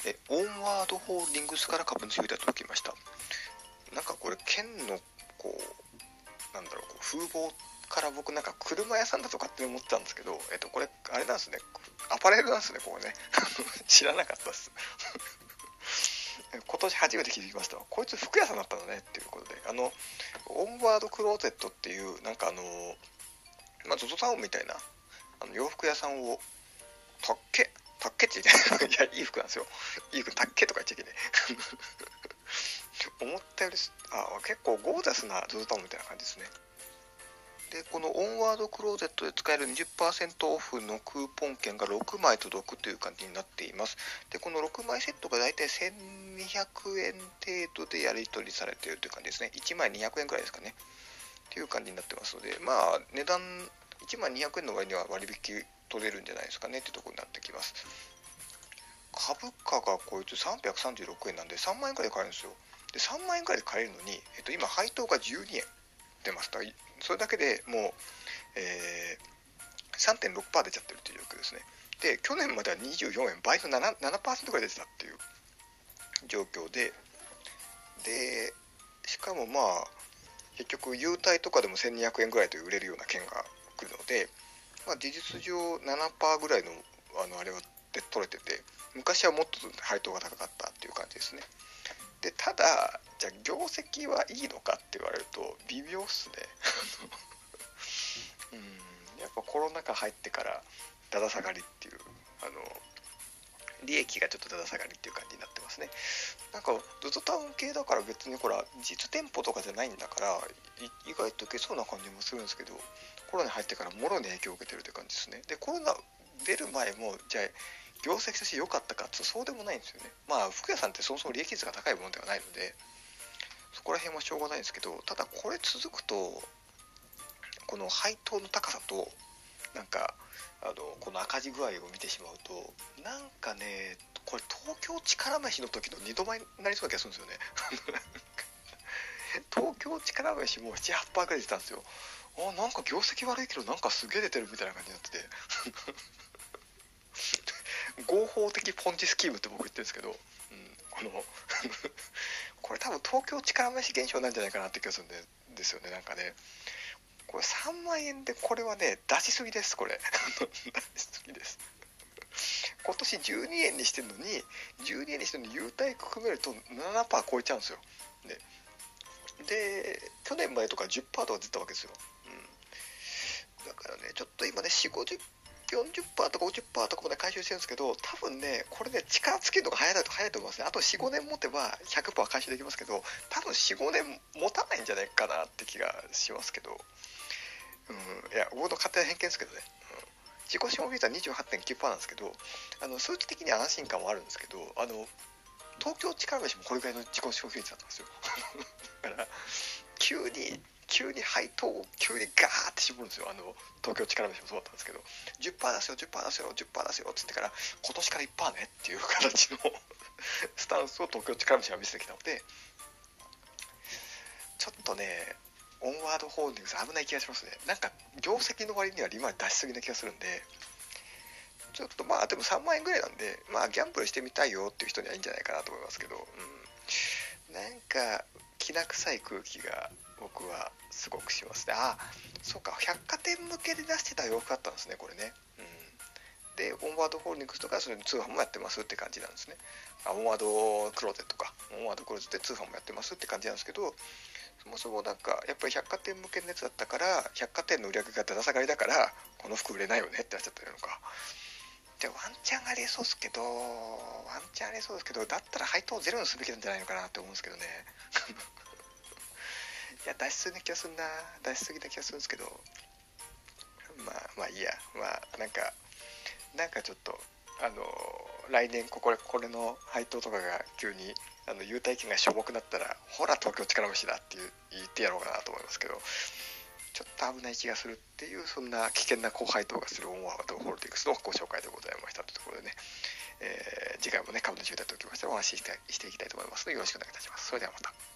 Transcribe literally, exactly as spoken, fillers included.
えオンワードホールディングスから株主優待届きました。なんかこれ県のこうなんだろうこう風貌から僕なんか車屋さんだとかって思ってたんですけど、えっとこれあれなんですね、アパレルなんですね、これね知らなかったです今年初めて気づきました。こいつ服屋さんだったんだねっていうことで、あのオンワードクローゼットっていうなんかあのまあ ゾゾ タウンみたいなあの洋服屋さんをたっけたっけって言っていやいい服なんですよ、いい服たっけとか言っちゃいけない思ったよりあ結構ゴージャスな ゾゾ タウンみたいな感じですね。でこのオンワードクローゼットで使える にじゅっパーセント オフのクーポン券がろくまい届くという感じになっています。でこのろくまいセットがだいたいせんにひゃくえん程度でやり取りされているという感じですね。いちまいにひゃくえんくらいですかねっていう感じになってますので、まあ値段いちまいにひゃくえんの割には割引取れるんじゃないですかねっていうところになってきます。株価がこいつさんびゃくさんじゅうろくえんなんでさんまんえんくらいで買えるんですよ。でさんまんえんくらいで買えるのに、えっと、今配当がじゅうにえん出ます。それだけでもう、えー、さんてんろくパーセント 出ちゃってるという状況ですね。で去年まではにじゅうよえん、倍の なな, ななパーセントくらい出てたっていう状況で、でしかもまあ結局優待とかでもせんにひゃくえんぐらいで売れるような券が来るので、まあ、事実上 ななパーセント ぐらいのあのあれはで取れてて、昔はもっと配当が高かったっていう感じですね。でただじゃあ業績はいいのかって言われると微妙っすねうんやっぱコロナ禍入ってからだだ下がりっていうあの利益がちょっとだだ下がりっていう感じになってますね。なんか ゾゾ タウン系だから別にほら実店舗とかじゃないんだから意外と受けそうな感じもするんですけど、コロナに入ってからもろに影響を受けてるって感じですね。でコロナ出る前もじゃあ業績として良かったかってそうでもないんですよね。まあ服屋さんってそもそも利益率が高いものではないのでそこら辺はしょうがないんですけど、ただこれ続くとこの配当の高さとなんかあのこの赤字具合を見てしまうとなんかねこれ東京力飯の時のにどまえになりそうな気がするんですよね東京力飯も ななはちパーセント ぐらい出たんですよ。あなんか業績悪いけどなんかすげえ出てるみたいな感じになってて合法的ポンチスキームって僕言ってるんですけど、うん、このこれ多分東京力飯現象なんじゃないかなって気がするんでですよね。なんかねこれさんまんえんでこれはね出しすぎです。これ出しすぎです。今年じゅうにえんにしてるのにじゅうにえんにしてるのに優待含めると ななパーセント 超えちゃうんですよ。でで去年までとか じゅっパーセント とか出たわけですよ、うん、だからねちょっと今ねよんじゅう、ごじゅう、よんじゅっパーセント とか ごじゅっパーセント とかまで回収してるんですけど、多分ねこれね力つけるのが早いと早いと思いますね。あと よん、ごねん持てば ひゃくパーセント 回収できますけど、多分 よん、ごねん持たないんじゃないかなって気がしますけど、うん、いや僕の勝手な偏見ですけどね、うん、自己資本比率は にじゅうはちてんきゅうパーセント なんですけど、あの数値的には安心感もあるんですけど、あの東京力飯もこれぐらいの自己資本比率だったんですよだから急に急に配当を急にガーって絞るんですよ。あの東京力飯もそうだったんですけど じゅっパーセント 出すよ じゅっパーセント 出すよ じゅっパーセント 出すよっつってから今年から いちパーセント ねっていう形のスタンスを東京力飯が見せてきたので、ちょっとねオンワードホールディングス危ない気がしますね。なんか業績の割には利回り出しすぎな気がするんで、ちょっとまあでもさんまんえんぐらいなんで、まあギャンブルしてみたいよっていう人にはいいんじゃないかなと思いますけど、うん、なんかきな臭い空気が僕はすごくしますね。あ、そうか、百貨店向けで出してた洋服だったんですね、これね。うん、で、オンワードホールディングスとかそれで通販もやってますって感じなんですね。あ、オンワードクローゼットか、オンワードクローゼットで通販もやってますって感じなんですけど、そもそもなんかやっぱり百貨店向けのやつだったから、百貨店の売り上げがだだ下がりだからこの服売れないよねってなっちゃったのか。でワンチャンありえそうですけど、ワンチャンありえそうですけど、だったら配当ゼロにすべきなんじゃないのかなって思うんですけどねいや出しすぎな気がするな出しすぎな気がするんですけど、まあまあいいや、まあなんかなんかちょっとあの来年こここれの配当とかが急にあの優待券がしょぼくなったらほら東京力飯だって言ってやろうかなと思いますけど、ちょっと危ない気がするっていう、そんな危険な高配当がするオンワードホールディングスのご紹介でございましたというところでね、えー、次回もね株主優待とおきましたらお話ししていきたいと思いますのでよろしくお願いいたします。それではまた。